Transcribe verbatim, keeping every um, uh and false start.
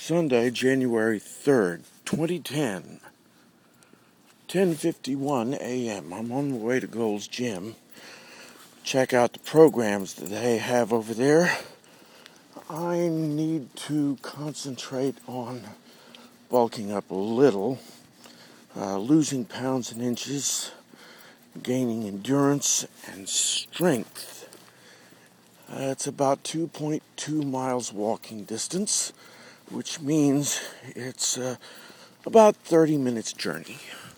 Sunday, January third, twenty ten, ten fifty-one a.m. I'm on my way to Gold's Gym. Check out the programs that they have over there. I need to concentrate on bulking up a little, uh, losing pounds and inches, gaining endurance and strength. Uh, it's about two point two miles walking distance, which means it's uh, about thirty minutes journey.